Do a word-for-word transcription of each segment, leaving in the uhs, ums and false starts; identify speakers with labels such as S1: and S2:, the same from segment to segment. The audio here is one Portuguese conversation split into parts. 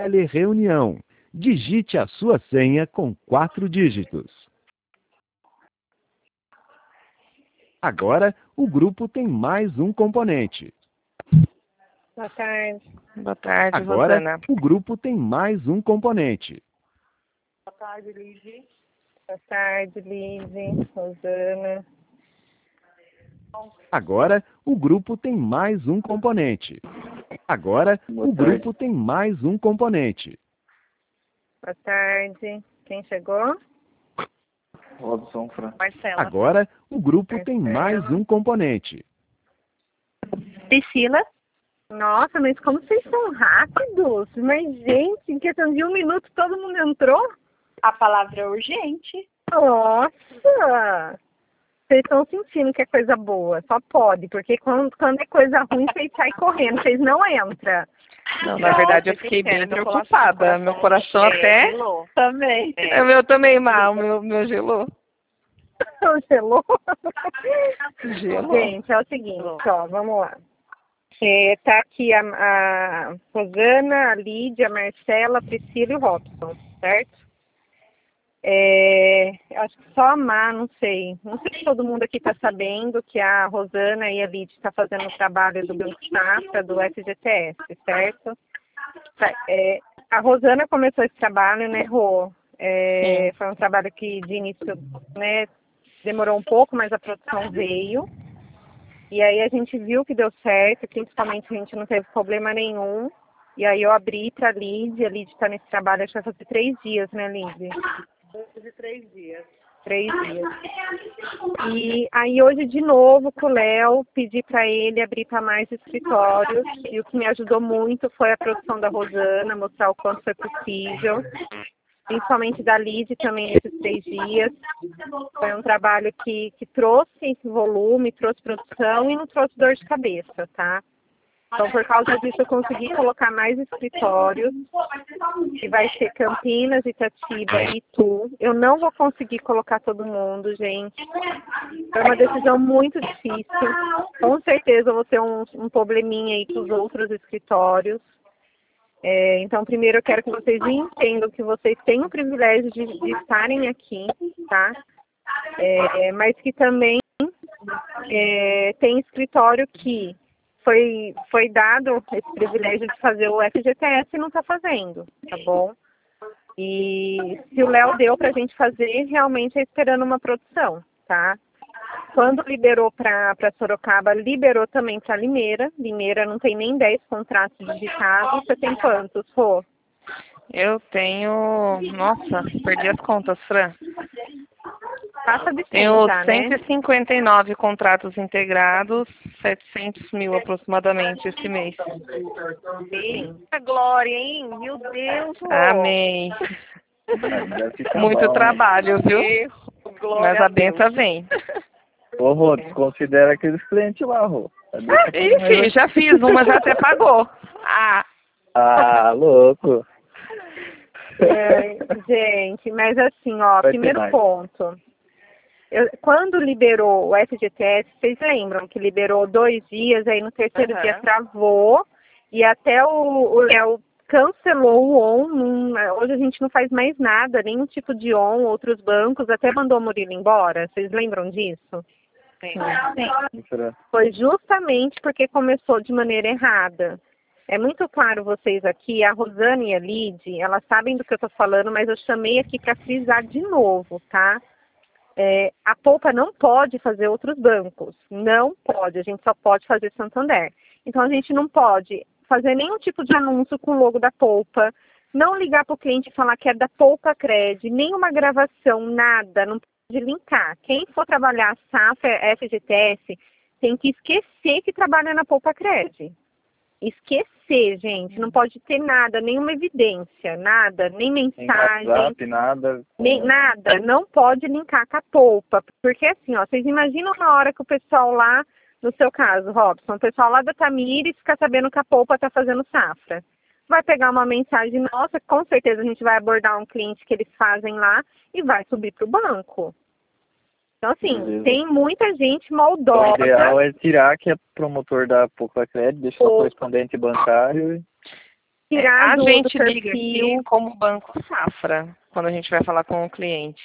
S1: telereunião. Digite a sua senha com quatro dígitos. Agora, o grupo tem mais um componente.
S2: Boa tarde. Boa tarde,
S1: Agora,
S2: Rosana.
S1: o grupo tem mais um componente.
S2: Boa tarde, Lizy. Boa tarde, Lizy. Rosana.
S1: Agora, o grupo tem mais um componente. Agora,
S3: Boa
S1: o
S3: tarde.
S1: grupo tem mais um componente.
S2: Boa tarde. Quem chegou?
S3: Robson, Fran.
S2: Marcela.
S1: Agora, o grupo tem
S2: Marcela.
S1: mais um componente.
S2: Priscila. Nossa, mas como vocês são rápidos? Mas, gente, em questão de um minuto todo mundo entrou?
S4: A palavra é urgente.
S2: Nossa! Vocês estão sentindo que é coisa boa, só pode, porque quando, quando é coisa ruim, vocês saem correndo, vocês não entram.
S5: Não, na verdade eu fiquei bem preocupada. Meu coração até.
S4: Gelou. Também.
S5: O meu também mal, meu, meu gelou.
S2: Gelou?
S5: Gelou.
S2: Gente, é o seguinte, ó, vamos lá. É, tá aqui a, a Rosana, a Lídia, a Marcela, a Priscila e o Robson, certo? É, acho que só a Má, não sei. Não sei se todo mundo aqui está sabendo que a Rosana e a Lídia estão fazendo o trabalho do Banco Safra, do F G T S, certo? É, a Rosana começou esse trabalho, né, Rô? É, foi um trabalho que de início, né, demorou um pouco, mas a produção veio. E aí a gente viu que deu certo, principalmente a gente não teve problema nenhum. E aí eu abri para a Lídia, a Lídia está nesse trabalho, acho que vai fazer três dias, né, Lídia?
S4: De três dias.
S2: Três dias. E aí hoje de novo com o Léo, pedi para ele abrir para mais escritórios. E o que me ajudou muito foi a produção da Rosana, mostrar o quanto foi possível. Principalmente da Lídia também nesses três dias. Foi um trabalho que, que trouxe esse volume, trouxe produção e não trouxe dor de cabeça, tá? Então, por causa disso, eu consegui colocar mais escritórios, que vai ser Campinas, Itatiba e Itu. Eu não vou conseguir colocar todo mundo, gente. Foi uma decisão muito difícil. Com certeza eu vou ter um, um probleminha aí com os outros escritórios. É, então, primeiro eu quero que vocês entendam que vocês têm o privilégio de, de estarem aqui, tá? É, mas que também é, tem escritório que Foi, foi dado esse privilégio de fazer o F G T S e não está fazendo, tá bom? E se o Léo deu para a gente fazer, realmente é esperando uma produção, tá? Quando liberou para Sorocaba, liberou também para Limeira. Limeira não tem nem dez contratos digitados. Você tem quantos, Rô?
S5: Eu tenho. Nossa, perdi as contas, Fran.
S2: Passa de
S5: Tenho
S2: cem, tá,
S5: cento
S2: né?
S5: e cinquenta e nove contratos integrados, setecentos mil aproximadamente esse mês.
S2: Eita, glória, hein? Meu Deus, Rô.
S5: Amém.
S3: Deve ficar
S5: Muito
S3: bom, hein?
S5: trabalho, viu?
S2: Glória
S5: Mas a benção vem.
S3: Ô, Rô, desconsidera aqueles clientes lá, Rô.
S5: Enfim, já fiz uma, já até pagou. Ah,
S3: Ah, louco.
S2: É, gente, mas assim, ó,
S3: Vai ter
S2: primeiro
S3: mais.
S2: ponto. Eu, quando liberou o F G T S, vocês lembram que liberou dois dias, aí no terceiro
S4: Uhum.
S2: dia travou, e até o, o Léo cancelou o on. Num, hoje a gente não faz mais nada, nenhum tipo de on, outros bancos, até mandou o Murilo embora. Vocês lembram disso?
S4: Sim.
S2: Foi justamente porque começou de maneira errada. É muito claro vocês aqui, a Rosana e a Lid, elas sabem do que eu estou falando, mas eu chamei aqui para frisar de novo, tá? É, a Poupa não pode fazer outros bancos, não pode, a gente só pode fazer Santander. Então a gente não pode fazer nenhum tipo de anúncio com o logo da Poupa, não ligar para o cliente e falar que é da Poupa Cred, nenhuma gravação, nada, não pode linkar. Quem for trabalhar Safra, F G T S, tem que esquecer que trabalha na Poupa Cred. Esquecer, gente, não pode ter nada, nenhuma evidência, nada, nem
S3: Sem
S2: mensagem,
S3: WhatsApp, nada.
S2: nem nada, não pode linkar com a Poupa, porque assim, ó, vocês imaginam na hora que o pessoal lá, no seu caso, Robson, o pessoal lá da Tamires fica sabendo que a Poupa está fazendo Safra. Vai pegar uma mensagem nossa, com certeza a gente vai abordar um cliente que eles fazem lá e vai subir para o banco. Então, assim,
S3: Beleza.
S2: tem muita gente
S3: O
S2: maldosa.
S3: ideal é tirar que é promotor da Poupa Cred, deixa o
S2: Poupa.
S3: correspondente bancário.
S2: tirar
S5: a
S2: do, do
S5: gente liga
S2: perfil.
S5: aqui como Banco Safra, quando a gente vai falar com o cliente.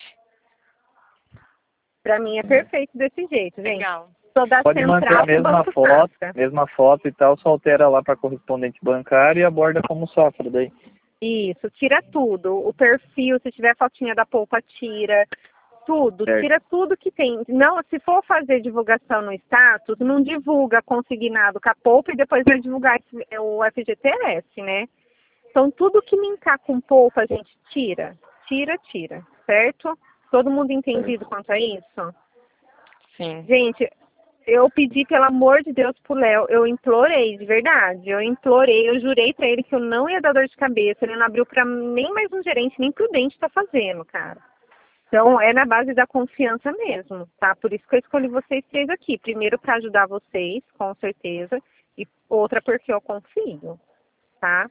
S2: Pra mim é perfeito desse jeito, gente.
S4: Legal.
S2: Sou da
S3: Pode manter
S2: central
S3: a
S2: do
S3: mesma
S2: Banco
S3: foto,
S2: Safra.
S3: mesma foto e tal, só altera lá para correspondente bancário e aborda como Safra daí.
S2: Isso, tira tudo. O perfil, se tiver fotinha da polpa, tira. Tudo,
S3: Certo.
S2: tira tudo que tem. Não, se for fazer divulgação no status, não divulga consignado com a polpa e depois vai divulgar esse- o F G T S, né? Então, tudo que linkar com polpa, a gente tira. Tira, tira. Certo? Todo mundo entendido quanto a isso?
S5: Sim.
S2: Gente, eu pedi, pelo amor de Deus, pro Léo, eu implorei, de verdade, eu implorei, eu jurei pra ele que eu não ia dar dor de cabeça, ele não abriu pra nem mais um gerente, nem prudente tá fazendo, cara. Então, é na base da confiança mesmo, tá? Por isso que eu escolhi vocês três aqui. Primeiro, pra ajudar vocês, com certeza, e outra porque eu confio, tá?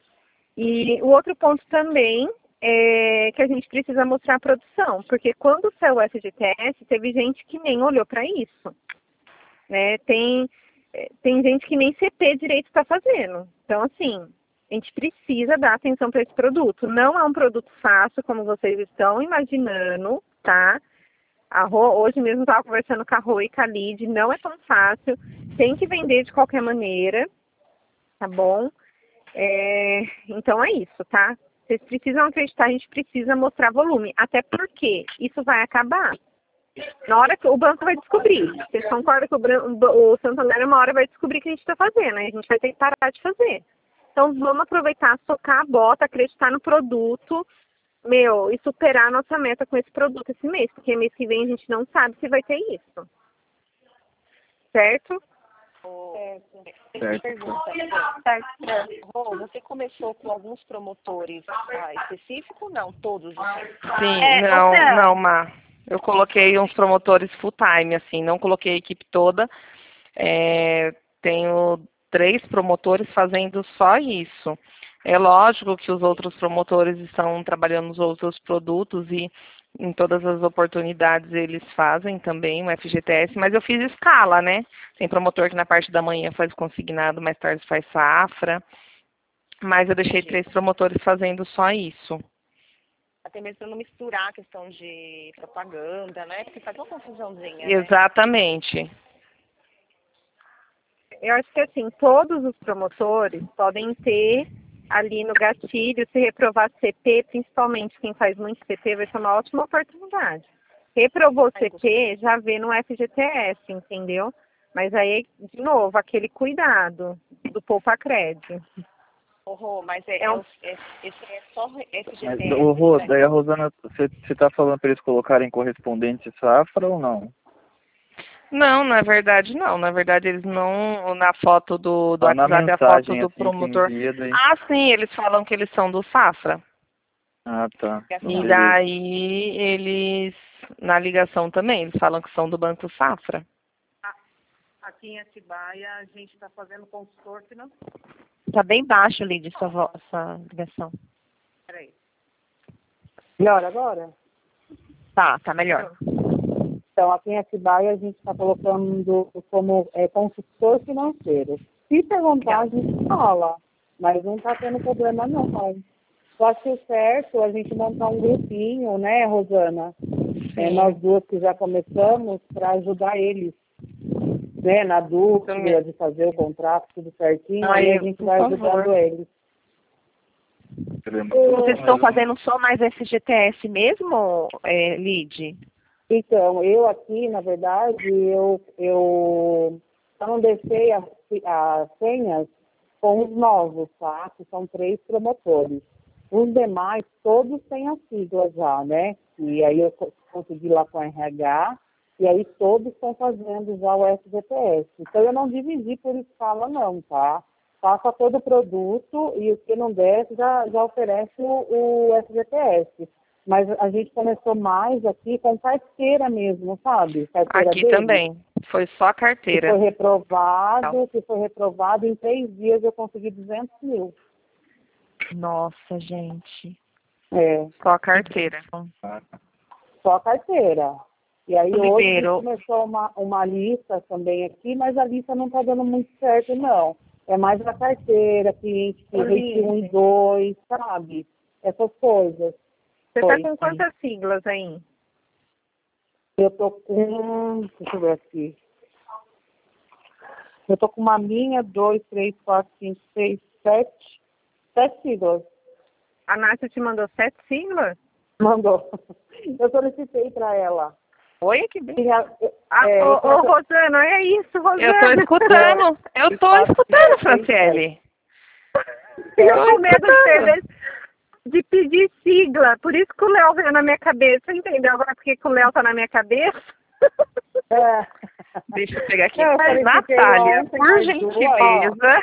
S2: E o outro ponto também é que a gente precisa mostrar a produção, porque quando saiu o F G T S, teve gente que nem olhou para isso, né? Tem, eh, tem gente que nem C P direito está fazendo. Então, assim, a gente precisa dar atenção para esse produto. Não é um produto fácil, como vocês estão imaginando, tá? A Rô, hoje mesmo estava conversando com a Rô e com a Lid, não é tão fácil. Tem que vender de qualquer maneira, tá bom? É, então é isso, tá? Vocês precisam acreditar, a gente precisa mostrar volume. Até porque isso vai acabar. Na hora que o banco vai descobrir. Vocês concordam que o, Bran- o Santander uma hora vai descobrir o que a gente está fazendo, aí a gente vai ter que parar de fazer. Então vamos aproveitar, socar a bota, acreditar no produto, meu, e superar a nossa meta com esse produto esse mês, porque mês que vem a gente não sabe se vai ter isso. Certo?
S3: Certo.
S4: Pergunta. Certo. Rô, você começou com alguns promotores ah, específicos? Não, todos. Assim.
S5: Sim,
S4: É,
S5: não,
S4: outra-
S5: não, Má. Eu coloquei uns promotores full time, assim, não coloquei a equipe toda. É, tenho três promotores fazendo só isso. É lógico que os outros promotores estão trabalhando nos outros produtos e em todas as oportunidades eles fazem também o F G T S, mas eu fiz escala, né? Tem promotor que na parte da manhã faz consignado, mais tarde faz safra, mas eu deixei três promotores fazendo só isso.
S4: Até mesmo para não misturar a questão de propaganda, né? Porque faz uma confusãozinha, né?
S5: Exatamente.
S2: Eu acho que assim, todos os promotores podem ter ali no gatilho, se reprovar C P, principalmente quem faz muito C P, vai ser uma ótima oportunidade. Reprovou C P, já vê no F G T S, entendeu? Mas aí, de novo, aquele cuidado do poupa crédito.
S4: Ô, Rô, mas é,
S2: É um-
S4: é, é- esse é só F G
S3: Mas,
S4: T S.
S3: ô, Rô,
S4: né?
S3: daí a Rosana, você está falando para eles colocarem correspondente Safra ou não?
S5: Não, na verdade não. Na verdade eles não, na foto do, do
S3: Só na
S5: WhatsApp, a foto
S3: mensagem
S5: do
S3: assim que
S5: promotor.
S3: envia, daí...
S5: Ah, sim, eles falam que eles são do Safra.
S3: Ah, tá. Então,
S5: E
S3: beleza.
S5: daí eles, na ligação também, eles falam que são do Banco Safra.
S6: Aqui em Atibaia, a gente está fazendo consultor financeiro.
S4: Tá bem baixo, Lid, essa, vo- essa ligação.
S6: Peraí.
S7: Melhor agora?
S4: Tá, tá melhor.
S7: Então, aqui em Atibaia, a gente está colocando como é, consultor financeiro. Se perguntar, a gente fala, mas não está tendo problema não. Eu acho que o certo é a gente montar um grupinho, né, Rosana? É, nós duas que já começamos, para ajudar eles, né, na dúvida de fazer o contrato, tudo certinho,
S4: Aí,
S7: aí a gente
S4: por
S7: vai
S4: favor.
S7: ajudando eles.
S4: Vocês estão fazendo só mais F G T S mesmo, é, Lid?
S7: Então, eu aqui, na verdade, eu, eu só não deixei as, as senhas com os novos, tá? Que são três promotores. Os demais, todos têm a sigla já, né? E aí eu co- consegui lá com o R H, e aí todos estão fazendo já o F G T S. Então, eu não dividi por escala não, tá? Faça todo o produto e o que não der, já, já oferece o, o F G T S. Mas a gente começou mais aqui com carteira mesmo, sabe? Carteira
S5: Aqui
S7: dele.
S5: também. Foi só a
S7: Que
S5: carteira.
S7: foi reprovado, que foi reprovado, em três dias eu consegui duzentos mil.
S4: Nossa, gente.
S7: É,
S5: Só a carteira.
S7: só a carteira. E aí hoje
S4: Ribeiro.
S7: começou uma, uma lista também aqui, mas a lista não está dando muito certo, não. É mais na carteira, cliente que rate um e dois, sabe? Essas coisas.
S2: Você
S7: Oi.
S2: está com quantas siglas aí?
S7: Eu tô com... Deixa eu ver aqui. Eu tô com uma minha, dois, três, quatro, cinco, seis, sete. Sete siglas.
S2: A Nácia te mandou sete siglas?
S7: Mandou. Eu solicitei para ela.
S5: Oi, que bem.
S7: Tinha,
S2: Ah,
S7: é,
S2: ô,
S7: eu
S2: ô,
S7: tô-
S2: Rosana, é isso, Rosana.
S5: Eu tô escutando. Eu tô escutando, Franciele.
S2: Eu
S5: Tô
S2: tô com medo de,
S5: escutando.
S2: perder, de pedir sigla. Por isso que o Léo veio na minha cabeça, entendeu? Agora porque que o Léo tá na minha cabeça.
S7: é,
S5: Deixa eu pegar aqui.
S7: Eu solicitei
S5: Natália,
S7: ontem,
S5: por
S7: mas
S5: gentileza,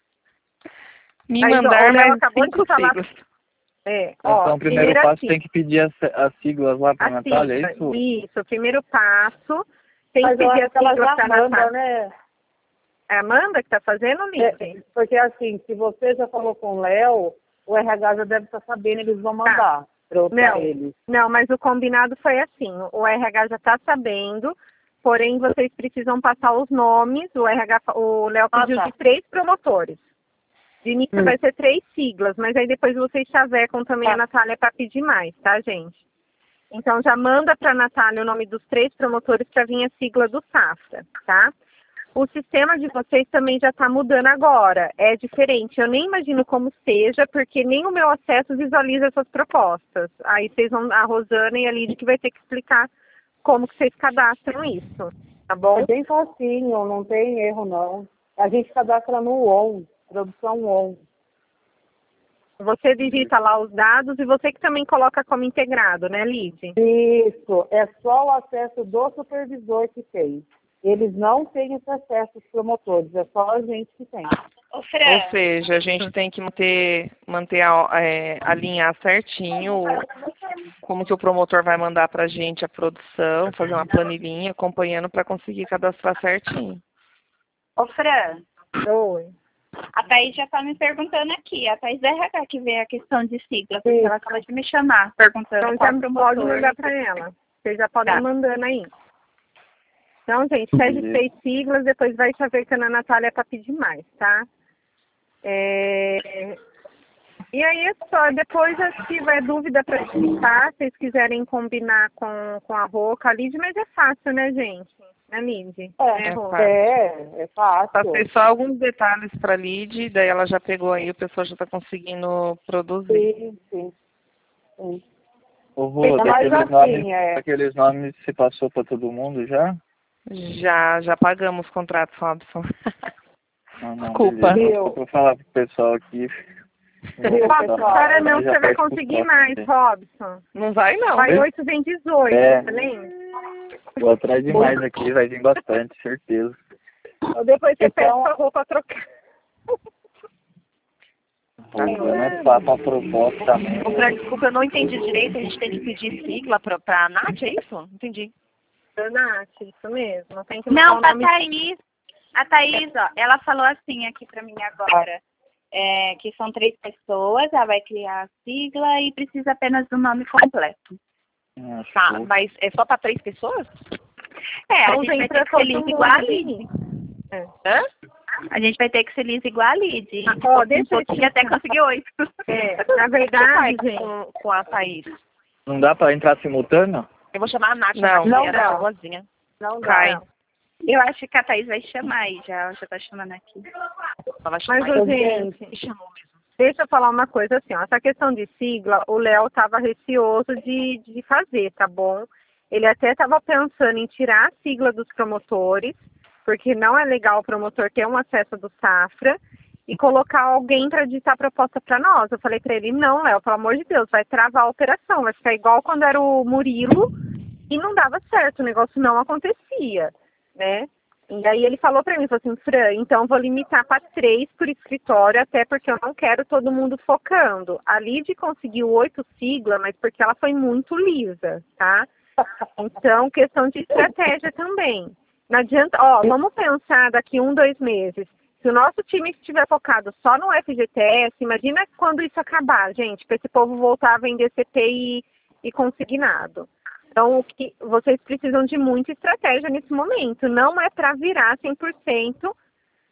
S5: me
S2: Aí, ó,
S5: mandar
S2: o Léo
S5: mais
S2: acabou de
S5: cinco
S2: falar-
S5: siglas.
S2: É, ó,
S3: Então, o primeiro
S2: primeiro
S3: passo
S2: assim,
S3: tem que pedir as, as siglas lá para
S2: a
S3: Natália, é
S2: sigla.
S3: isso?
S2: Isso, o primeiro passo. Tem
S7: Mas
S2: que
S7: eu
S2: pedir
S7: acho
S2: a
S7: que ela
S2: sigla
S7: já
S2: pra
S7: manda,
S2: Natália.
S7: né?
S2: É a Amanda que tá fazendo, Liz?
S7: É, porque assim, se você já falou com o Léo, o R H já deve estar sabendo, eles vão mandar para
S2: Não,
S7: eles.
S2: não, mas o combinado foi assim, o R H já está sabendo, porém vocês precisam passar os nomes, o R H, fa- o Léo
S7: Ah,
S2: pediu
S7: tá.
S2: de três promotores. De início
S7: Hum.
S2: vai ser três siglas, mas aí depois vocês chavecam também
S7: Tá.
S2: a Natália para pedir mais, tá, gente? Então já manda para a Natália o nome dos três promotores para vir a sigla do Safra, tá? O sistema de vocês também já está mudando agora, é diferente. Eu nem imagino como seja, porque nem o meu acesso visualiza essas propostas. Aí vocês vão, a Rosana e a Lidy que vai ter que explicar como que vocês cadastram isso, tá bom?
S7: É bem facinho, não tem erro não. A gente cadastra no O N, produção O N.
S2: Você digita lá os dados e você que também coloca como integrado, né, Lidy?
S7: Isso, é só o acesso do supervisor que tem. Eles não têm esse acesso, os promotores, é só a gente que tem.
S4: Ô,
S5: Ou
S4: Fran,
S5: seja, a gente tem que manter, manter a, é, alinhar certinho como que o promotor vai mandar pra gente a produção, fazer uma planilhinha acompanhando para conseguir cadastrar certinho.
S4: ô, Fran,
S2: Oi.
S4: a Thaís já está me perguntando aqui. A Thaís da R H que vê a questão de sigla, porque
S7: Sim.
S4: ela acabou de me chamar, perguntando
S2: Então
S4: qual
S2: já
S4: promotor.
S2: pode mandar para ela. Vocês já podem
S4: Tá.
S2: ir mandando aí. Então, gente, pede
S3: Beleza.
S2: três siglas, depois vai chavecando a Natália para pedir mais, tá? É... E aí é só, depois se tiver dúvida para explicar, se vocês quiserem combinar com, com a Rô, com a Lidy, mas é fácil, né, gente? Né, Lidy?
S7: É,
S2: Né, Rô?
S5: fácil.
S7: é, é fácil.
S5: Passei só alguns detalhes para a Lid, daí ela já pegou aí, o pessoal já está conseguindo produzir.
S7: Sim, sim. sim.
S3: Ô, Rô,
S7: Mas
S3: daqueles,
S7: assim,
S3: nomes,
S7: é-
S3: aqueles nomes você passou para todo mundo já?
S5: Já, já pagamos os contratos, Robson.
S3: Não, não,
S5: Desculpa.
S3: beleza. Só para falar pro pessoal aqui.
S7: Viu, pessoal?
S2: Agora não,
S3: Já
S2: você vai
S3: perde pro
S2: conseguir
S3: próximo,
S2: mais,
S3: né?
S2: Robson.
S5: Não vai não.
S2: Vai
S3: né?
S2: oito, vem dezoito,
S3: É.
S2: você lembra?
S3: Vou atrás demais aqui, vai vir bastante, certeza.
S2: Ou depois você pede
S7: Então-
S2: pra Rô pra trocar.
S3: Rosana é papo a proposta também.
S4: Ô, Fran, desculpa, eu não entendi direito. A gente tem que pedir sigla pra, pra Nath, é isso? Entendi.
S2: Nath, isso mesmo. Tem que
S4: Não,
S2: mandar
S4: a
S2: o nome.
S4: Thaís, a Thaís, ó, ela falou assim aqui pra mim agora, é, que são três pessoas, ela vai criar a sigla e precisa apenas do nome completo.
S3: Ah,
S5: Tá,
S3: show.
S5: mas é só para três pessoas?
S4: É, a
S2: Então
S4: gente
S2: tem
S4: vai
S2: pra
S4: ter que ser
S2: todo
S4: lisa
S2: mundo
S4: igual a
S2: aí.
S4: Lid.
S2: É.
S5: Hã?
S4: A gente vai ter que ser lisa igual a Lid.
S2: Ah, ó, deixa
S4: um
S2: eu
S4: pouquinho até conseguir oito.
S2: É, na
S5: Você
S2: verdade,
S5: vai
S2: gente.
S5: com, com a Thaís.
S3: Não dá para entrar simultâneo?
S5: Eu vou chamar a Nath, Não, a Nath,
S2: não
S5: ela
S2: dá.
S5: é boazinha.
S2: Não dá.
S5: Cai.
S2: não.
S4: Eu acho que a Thaís vai chamar aí já, ela já tá chamando aqui.
S5: Ela vai chamar
S2: Mas,
S5: aí.
S2: ô, gente,
S5: Me chamou mesmo.
S2: deixa eu falar uma coisa assim, ó, essa questão de sigla, o Léo estava receoso de, de fazer, tá bom? Ele até estava pensando em tirar a sigla dos promotores, porque não é legal o promotor ter um acesso do Safra, e colocar alguém para editar a proposta para nós. Eu falei para ele, não, Léo, pelo amor de Deus, vai travar a operação, vai ficar igual quando era o Murilo, e não dava certo, o negócio não acontecia, né? E aí ele falou para mim, falou assim, Fran, então vou limitar para três por escritório, até porque eu não quero todo mundo focando. A Lid conseguiu oito siglas, mas porque ela foi muito lisa, tá? Então, questão de estratégia também. Não adianta, ó, vamos pensar daqui um, dois meses. Se o nosso time estiver focado só no F G T S, imagina quando isso acabar, gente, para esse povo voltar a vender C P e, e consignado. Então, o que, vocês precisam de muita estratégia nesse momento. Não é para virar cem por cento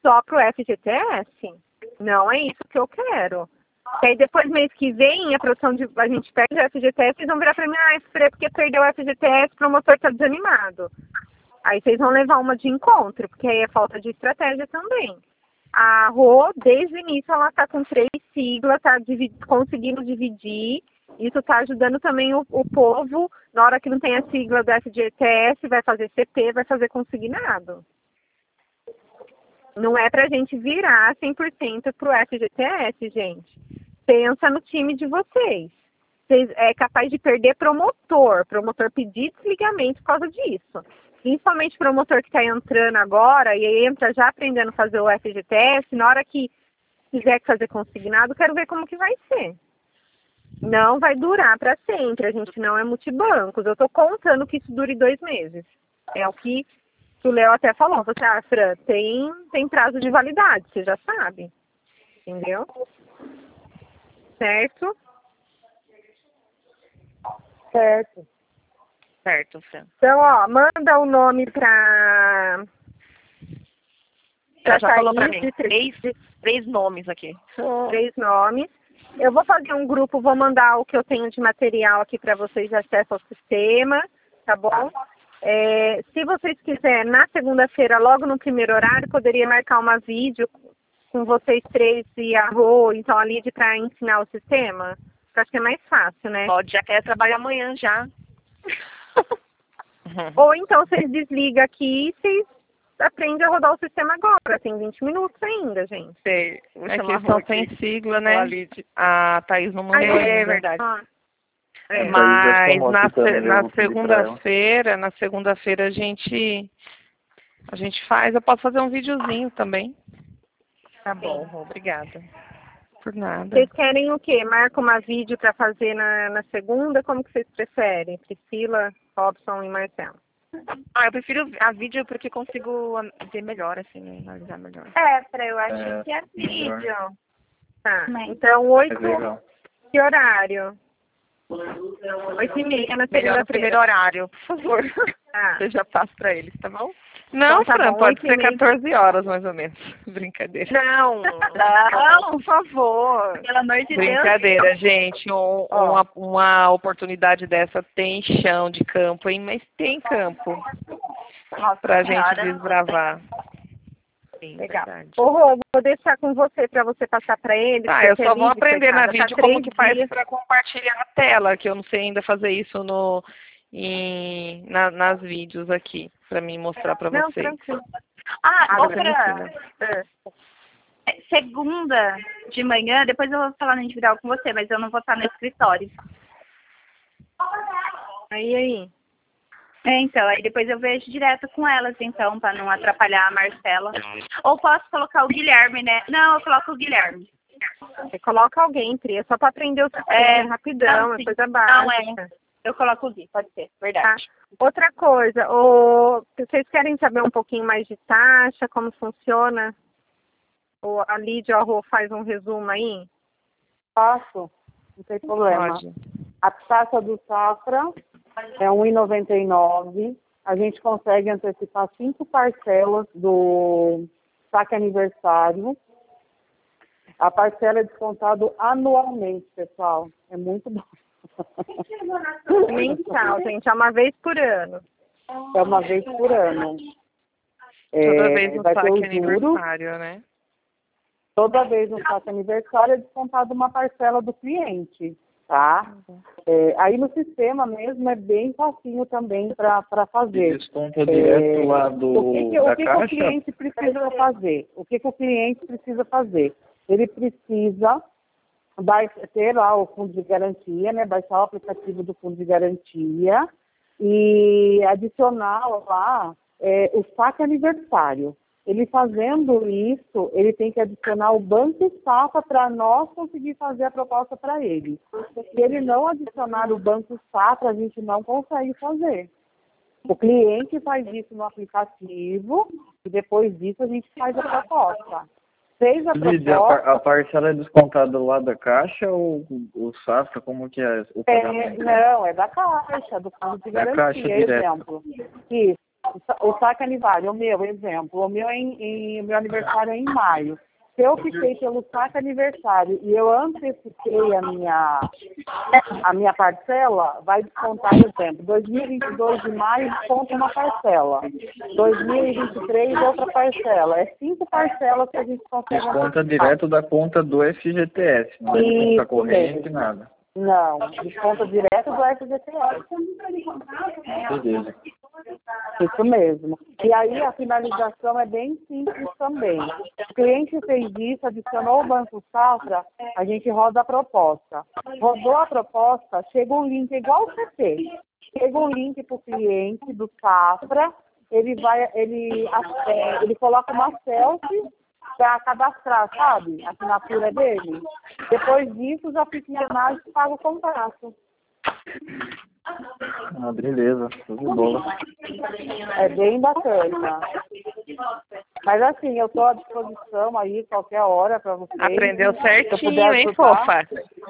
S2: só para o F G T S? Não é isso que eu quero. E aí depois, mês que vem, a produção de a gente perde o F G T S, vocês vão virar para mim, ah, Fre, porque perdeu o F G T S, o promotor está desanimado. Aí vocês vão levar uma de encontro, porque aí é falta de estratégia também. A Rô, desde o início, ela está com três siglas, está conseguindo dividir. Isso está ajudando também o, o povo, na hora que não tem a sigla do F G T S, vai fazer C P, vai fazer consignado. Não é para a gente virar cem por cento para o F G T S, gente. Pensa no time de vocês. Vocês é capaz de perder promotor, promotor pedir desligamento por causa disso. Principalmente promotor que está entrando agora e entra já aprendendo a fazer o F G T S, na hora que tiver que fazer consignado, quero ver como que vai ser. Não vai durar para sempre, a gente não é multibancos. Eu estou contando que isso dure dois meses. É o que o Léo até falou. Você, ah, Fran, tem, tem prazo de validade, você já sabe. Entendeu? Certo?
S7: Certo.
S5: Certo, Fran.
S2: Então, ó, manda o nome para...
S5: Ela já falou para mim, três, três nomes aqui.
S2: Três nomes. Eu vou fazer um grupo, vou mandar o que eu tenho de material aqui para vocês de acesso ao sistema, tá bom? É, se vocês quiserem, na segunda-feira, logo no primeiro horário, poderia marcar uma vídeo com vocês três e a Rô, então a Lid, para ensinar o sistema. Eu acho que é mais fácil, né?
S5: Pode, já quer trabalhar amanhã já.
S2: Ou então vocês desligam aqui e vocês aprendem a rodar o sistema agora. Tem vinte minutos ainda, gente.
S5: Sei. É que são sem sigla, né? A Thaís não mandou.
S2: Ah, é,
S5: é verdade.
S2: Ah, é.
S5: Mas na, se, na segunda-feira, na segunda-feira a gente a gente faz. Eu posso fazer um videozinho também. Tá bom, obrigada. Por nada.
S2: Vocês querem o quê? Marca uma vídeo para fazer na, na segunda? Como que vocês preferem? Priscila, Robson e Marcelo.
S5: Ah, eu prefiro a vídeo porque consigo ver melhor, assim, analisar melhor.
S4: É, pra eu acho
S3: É,
S4: que é vídeo.
S2: Tá,
S4: Mas-
S2: então
S3: É
S2: oito,
S3: legal.
S2: que horário? Oito e meia na
S5: Melhor no primeiro
S2: segunda-feira.
S5: horário, por favor.
S2: Tá.
S5: Eu já passo pra eles, tá bom? Não,
S2: Então tá
S5: Fran,
S2: bom,
S5: pode
S2: oito e
S5: ser
S2: meia.
S5: quatorze horas, mais ou menos. Brincadeira.
S2: Não,
S5: Não, por favor.
S4: Pelo amor de Deus.
S5: Brincadeira, gente. Um-
S2: Ó.
S5: uma, uma oportunidade dessa tem chão de campo, hein? Mas tem campo
S4: Nossa
S5: pra
S4: Senhora.
S5: gente desbravar. Sim,
S2: legal.
S5: verdade.
S2: Ô, Rô, vou deixar com você para você passar para ele.
S5: Tá,
S2: porque
S5: eu
S2: você
S5: só
S2: é
S5: vou
S2: livre,
S5: aprender na
S2: coitada, tá
S5: vídeo como
S2: três
S5: que faz
S2: dias.
S5: para compartilhar a tela, que eu não sei ainda fazer isso no, em, na, nas vídeos aqui, para mim mostrar para
S2: Não,
S5: vocês.
S2: tranquilo.
S4: Ah,
S2: Ah,
S4: outra.
S2: É.
S4: É, segunda de manhã, depois eu vou falar no individual com você, mas eu não vou estar no escritório.
S2: Aí, aí.
S4: É, então, aí depois eu vejo direto com elas, então, pra não atrapalhar a Marcela. Ou posso colocar o Guilherme, né? Não, eu coloco o Guilherme.
S2: Você coloca alguém, Pri, é só para aprender o sistema,
S4: É,
S2: é, rapidão,
S4: não,
S2: é
S4: sim.
S2: coisa
S4: Não,
S2: básica.
S4: é. Eu coloco o Gui, pode ser,
S2: Tá?
S4: verdade.
S2: Outra coisa, o... vocês querem saber um pouquinho mais de taxa, como funciona? O, a Lídia Rô faz um resumo aí?
S7: Faço, não tem problema.
S5: Pode.
S7: A taxa do Safra é um real e noventa e nove centavos. A gente consegue antecipar cinco parcelas do saque aniversário. A parcela é descontada anualmente, pessoal. É muito bom.
S2: Mensal, gente, é uma vez por ano.
S7: É uma vez por ano.
S5: Toda
S7: É,
S5: vez no
S7: vai ter
S5: saque
S7: o juro.
S5: aniversário, né?
S7: Toda vez no saque aniversário é descontado uma parcela do cliente, tá? É, aí no sistema mesmo é bem facinho também para fazer.
S3: Desconta direto
S7: É,
S3: lá do,
S7: o que, que,
S3: da
S7: o que, que o
S3: caixa?
S7: cliente precisa fazer? O que, que o cliente precisa fazer? Ele precisa vai ter lá o fundo de garantia, né? Baixar o aplicativo do fundo de garantia e adicionar lá é, o saque aniversário. Ele fazendo isso, ele tem que adicionar o Banco Safra para nós conseguir fazer a proposta para ele. Se ele não adicionar o Banco Safra, a gente não consegue fazer. O cliente faz isso no aplicativo e depois disso a gente faz a proposta. Fez a
S3: Lídia, a,
S7: proposta...
S3: par- a parcela é descontada lá da caixa ou o Safra? Como que é o
S7: É,
S3: pagamento?
S7: não, é da caixa, do fundo de
S3: Da
S7: garantia,
S3: caixa direto.
S7: exemplo. Isso. O, sa- o saque aniversário, o meu, exemplo, o meu, é em, em- o meu aniversário é em maio. Se eu fiquei pelo saque aniversário e eu antecipei a minha, a minha parcela, vai descontar, exemplo, dois mil e vinte e dois de maio desconta uma parcela. dois mil e vinte e três outra parcela. É cinco parcelas que a gente consegue
S3: Desconta
S7: antecipar.
S3: direto da conta do F G T S, não é de conta
S7: Isso
S3: corrente,
S7: mesmo.
S3: nada.
S7: Não, desconta direto do F G T S.
S3: Beleza.
S7: Isso mesmo. E aí a finalização é bem simples também. O cliente fez isso, adicionou o Banco Safra, a gente roda a proposta. Rodou a proposta, chega um link igual o C T. Chega um link para o cliente do Safra, ele vai, ele, é, ele coloca uma selfie para cadastrar, sabe? A assinatura dele. Depois disso, já fica em análise e paga o contrato.
S3: Ah, beleza. Tudo de bola.
S7: É bem bacana. Mas assim, eu estou à disposição aí, qualquer hora para vocês.
S5: Aprendeu
S7: Se eu puder
S5: certinho, hein,
S7: ajudar.
S5: fofa?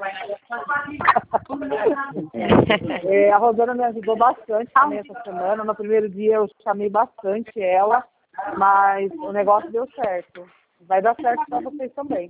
S7: É, a Rosana me ajudou bastante também essa semana. No primeiro dia eu chamei bastante ela, mas o negócio deu certo. Vai dar certo para vocês também.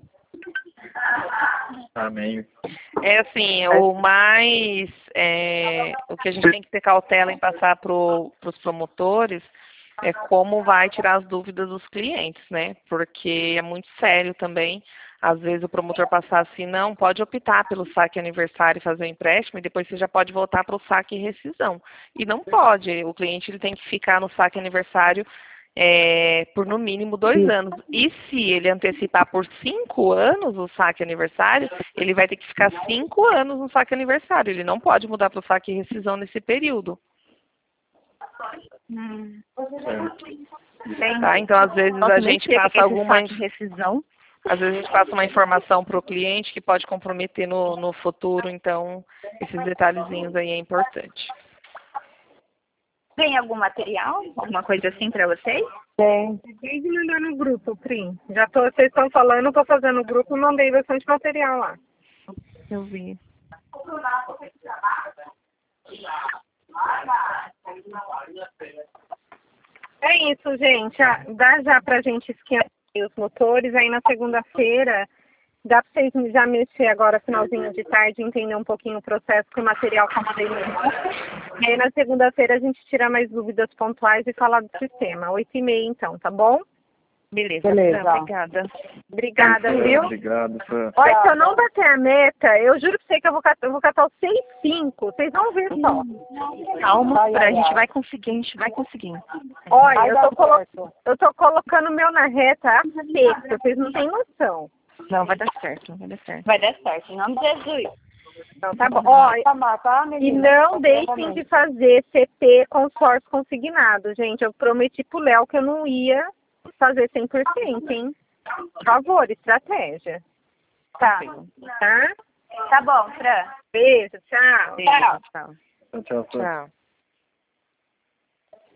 S3: Amém.
S5: É assim, o mais, é, o que a gente tem que ter cautela em passar para os promotores é como vai tirar as dúvidas dos clientes, né? Porque é muito sério também. Às vezes o promotor passar assim, não, pode optar pelo saque aniversário e fazer o empréstimo e depois você já pode voltar para o saque e rescisão. E não pode, o cliente ele tem que ficar no saque aniversário É, por no mínimo dois anos. E se ele antecipar por cinco anos o saque aniversário, ele vai ter que ficar cinco anos no saque aniversário. Ele não pode mudar para o saque e rescisão nesse período.
S4: Hum.
S5: Tá? Então, às vezes,
S4: Nossa,
S5: a
S4: nem
S5: gente
S4: sei o que
S5: passa
S4: é esse
S5: alguma
S4: saque de rescisão.
S5: às vezes a gente passa uma informação para o cliente que pode comprometer no, no futuro. Então, esses detalhezinhos aí é importante.
S4: Tem algum material? Alguma coisa assim para vocês?
S2: Tem. Acabei de mandar no grupo, Pri. Já tô, vocês estão falando, estou fazendo o grupo, mandei bastante material lá.
S5: Eu vi.
S2: É isso, gente. Ah, dá já pra gente esquentar os motores. Aí na segunda-feira, dá pra vocês já mexer agora, finalzinho de tarde, entender um pouquinho o processo com o material que eu mandei no grupo. E aí na segunda-feira a gente tira mais dúvidas pontuais e falar do sistema. Oito e meia então, tá bom?
S4: Beleza.
S7: Beleza.
S4: Obrigada.
S2: Obrigada, viu?
S3: Obrigado, Fran.
S2: Olha, se eu não bater a meta, eu juro pra você que eu vou catar, eu vou catar os seis cinco. Vocês vão ver só.
S4: Calma,
S7: Vai,
S4: Fran,
S7: vai,
S4: a gente
S7: vai.
S4: vai conseguir, a gente vai conseguir.
S2: Olha,
S7: Vai
S2: eu
S7: dar
S2: tô, colo
S7: certo.
S2: eu tô colocando o meu na reta a seca. Vocês não têm noção.
S4: Não, vai dar certo, vai dar certo. Vai dar certo, em nome de Jesus.
S2: Então, tá bom. Ó,
S7: Tá, tá,
S2: e
S7: menina?
S2: não
S7: Qualquer
S2: deixem
S7: momento.
S2: de fazer C P consórcio consignado, gente. Eu prometi pro Léo que eu não ia fazer cem por cento, hein? Por favor, estratégia.
S4: Tá.
S2: Tá?
S4: Tá bom, Fran.
S2: Beijo, tchau.
S4: Tchau.
S5: Tchau.
S3: Tchau, tchau, Fran.
S5: Tchau.